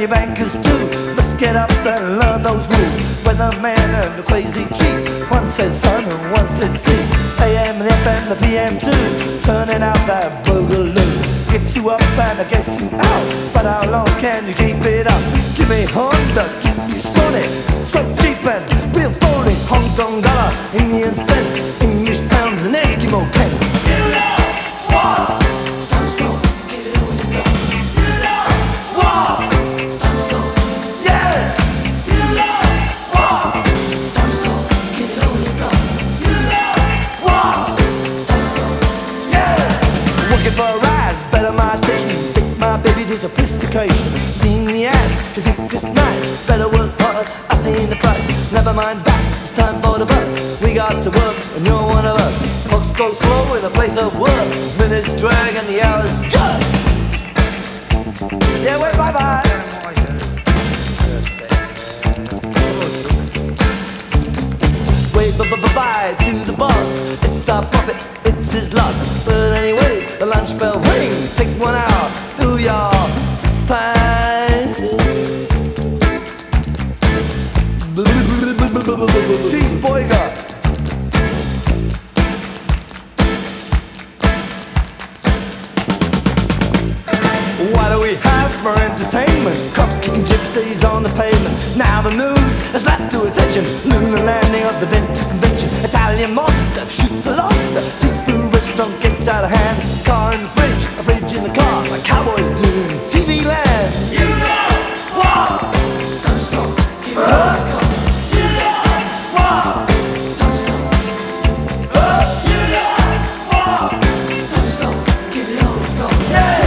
your bankers too. Let's get up and learn those rules. Weatherman and the crazy chief. One says sun and one says sea. AM and FM, the PM too. Turning out that boogaloo. Get you up and I guess you out. But how long can you keep it up? Give me Honda, give me Sonic. So cheap and real phony. Hong Kong dollar, Indian cents, English pounds and Eskimo pence. Looking for a rise, better my station. Take my baby to sophistication. Seeing the ads, you think it's nice. Better work hard, I seen the price. Never mind that, it's time for the bus. We got to work, and you're one of us. Clocks go slow in a place of work. Minutes drag and the hours judge. Yeah, wait, bye-bye. Wave bye-bye to the boss. It's our profit, it's his loss. But anyway, the lunch bell ring. Take 1 hour, do your fine. Cheeseburger. What do we have for entertainment? Cops kicking gypsies on the pavement. Now the news has led to attention. Lunar landing of the dentist convention. Italian mobster shoots a lobster. Seafood restaurant gets out of hand. Car in the fridge, a fridge in the car. Like cowboys doing TV land. You know what? Don't stop, keep it up. You know what? Don't stop. You know what? Don't stop, keep it on. Yeah.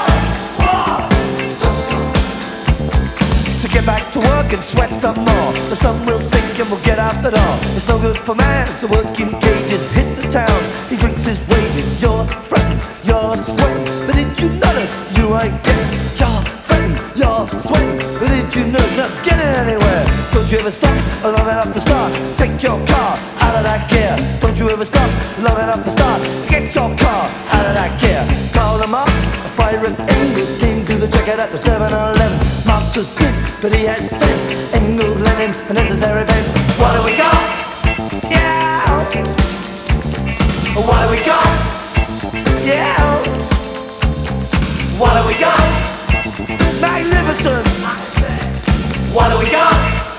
Get back to work and sweat some more. The sun will sink and we'll get out the door. It's no good for man to work in cages. Hit the town, he drinks his wages. You're fretting, you're sweating. But did you notice you ain't getting? You're fretting, you're sweating. But did you notice not getting anywhere? Don't you ever stop long enough to start? Take your car out of that gear. Don't you ever stop long enough to start? Get your car out of that gear. Call them up, a fire at Engels came to the jacket at the 7-Eleven. Marx was good, but he had sense. Engels, Lenin, the necessary events. What do we got? Yeah. What do we got? Yeah. What do we got? Magnificent. What do we got?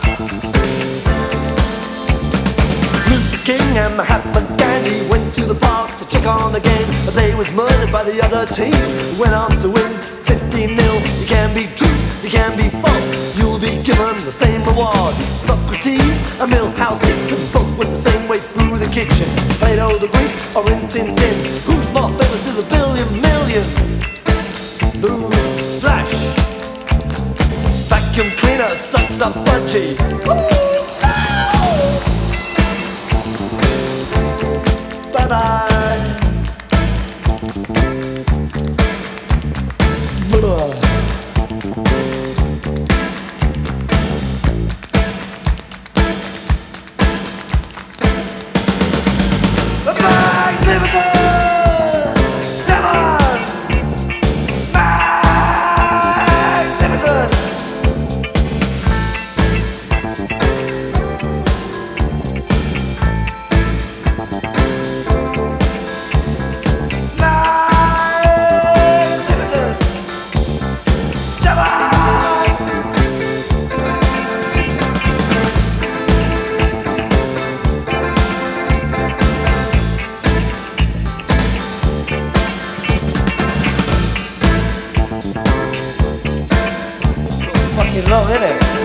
Luther King and Mahatma Gandhi went to the park to check on the game, but they was murdered by the other team. Went on to win 15-0. You can be true, you can be false. You'll be given the same reward. Socrates and Milhouse Dixon both went the same way through the kitchen. Plato the Greek or Rin Tin Tin. Who's more famous to the billion millions? Who's Flash? Vacuum cleaner sucks up budgie. Bye-bye. Fucking long, isn't it?